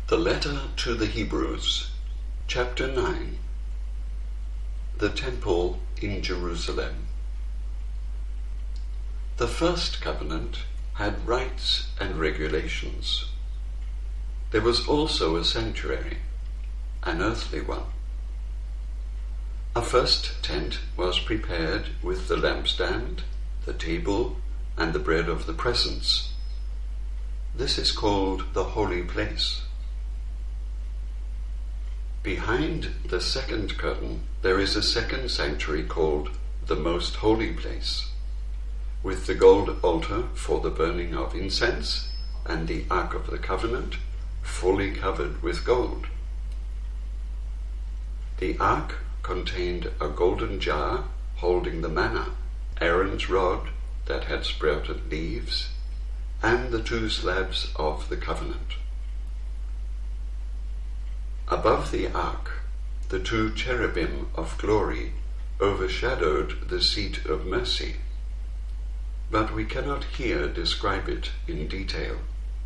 The Letter to the Hebrews, Chapter 9. The Temple in Jerusalem. The first covenant had rites and regulations. There was also a sanctuary, an earthly one. A first tent was prepared with the lampstand, the table, and the bread of the presence. This is called the holy place. Behind the second curtain there is a second sanctuary called the Most Holy Place, with the gold altar for the burning of incense and the Ark of the Covenant fully covered with gold. The Ark contained a golden jar holding the manna, Aaron's rod that had sprouted leaves, and the 2 slabs of the covenant. Above the ark, the 2 cherubim of glory overshadowed the seat of mercy, but we cannot here describe it in detail.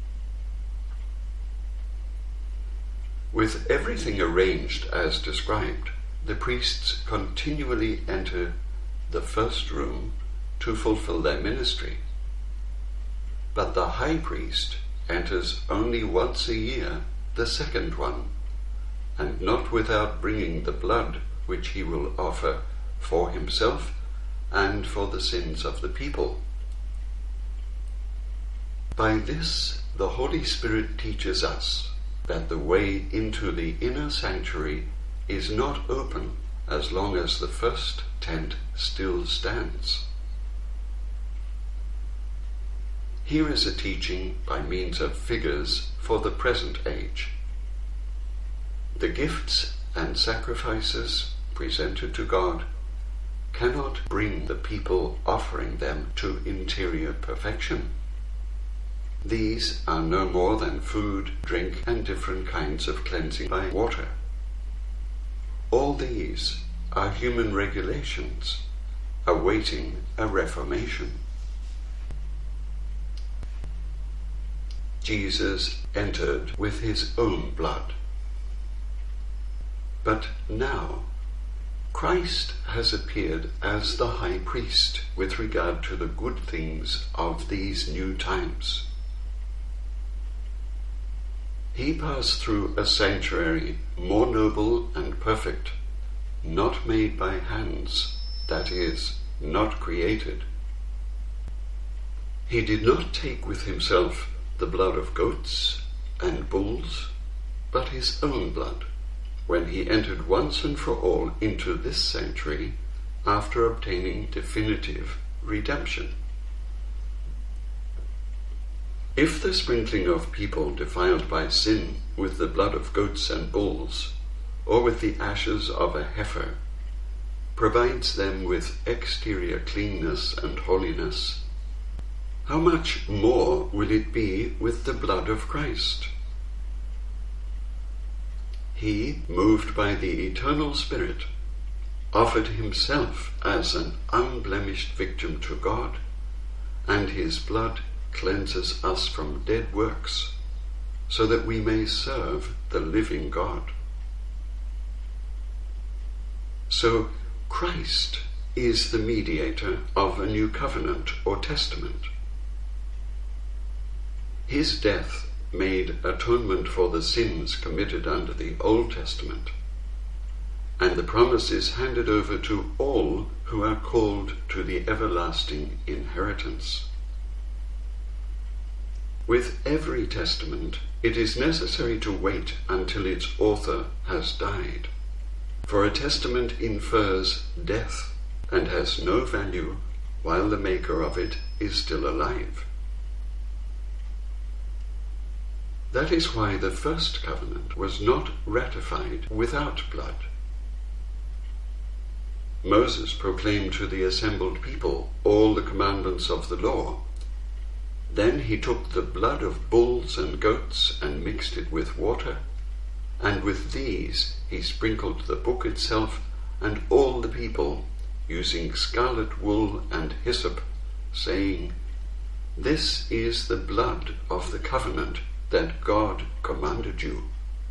With everything arranged as described, the priests continually enter the first room to fulfill their ministry. But the high priest enters only once a year the second one, and not without bringing the blood which he will offer for himself and for the sins of the people. By this, the Holy Spirit teaches us that the way into the inner sanctuary is not open as long as the first tent still stands. Here is a teaching by means of figures for the present age. The gifts and sacrifices presented to God cannot bring the people offering them to interior perfection. These are no more than food, drink, and different kinds of cleansing by water. All these are human regulations awaiting a reformation. Jesus entered with his own blood. But now, Christ has appeared as the high priest with regard to the good things of these new times. He passed through a sanctuary more noble and perfect, not made by hands, that is, not created. He did not take with himself the blood of goats and bulls, but his own blood, when he entered once and for all into this sanctuary after obtaining definitive redemption. If the sprinkling of people defiled by sin with the blood of goats and bulls, or with the ashes of a heifer, provides them with exterior cleanness and holiness, how much more will it be with the blood of Christ? He, moved by the eternal Spirit, offered himself as an unblemished victim to God, and his blood cleanses us from dead works, so that we may serve the living God. So Christ is the mediator of a new covenant or testament. His death made atonement for the sins committed under the Old Testament, and the promise is handed over to all who are called to the everlasting inheritance. With every testament, it is necessary to wait until its author has died, for a testament infers death and has no value while the maker of it is still alive. That is why the first covenant was not ratified without blood. Moses proclaimed to the assembled people all the commandments of the law. Then he took the blood of bulls and goats and mixed it with water, and with these he sprinkled the book itself and all the people, using scarlet wool and hyssop, saying, "This is the blood of the covenant that God commanded you.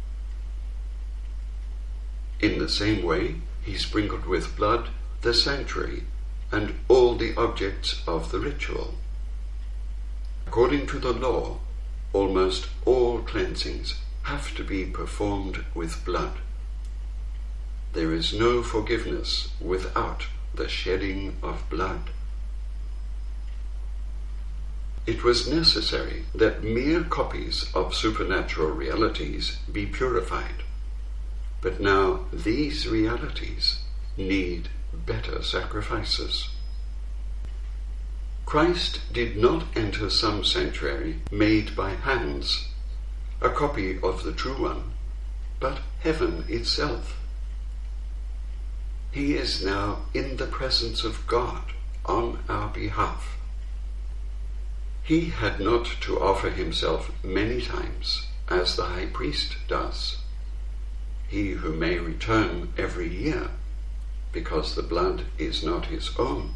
In the same way, he sprinkled with blood the sanctuary and all the objects of the ritual. According to the law, almost all cleansings have to be performed with blood. There is no forgiveness without the shedding of blood. It was necessary that mere copies of supernatural realities be purified. But now these realities need better sacrifices. Christ did not enter some sanctuary made by hands, a copy of the true one, but heaven itself. He is now in the presence of God on our behalf. He had not to offer himself many times, as the high priest does, he who may return every year, because the blood is not his own.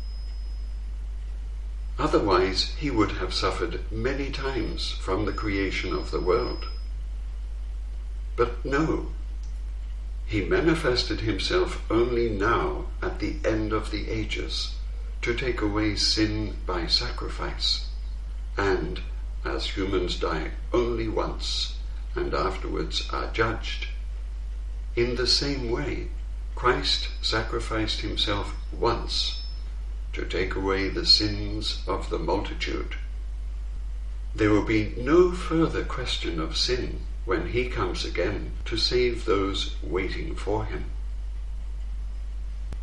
Otherwise he would have suffered many times from the creation of the world. But no, he manifested himself only now at the end of the ages to take away sin by sacrifice, and as humans die only once and afterwards are judged, in the same way Christ sacrificed himself once to take away the sins of the multitude. There will be no further question of sin when he comes again to save those waiting for him.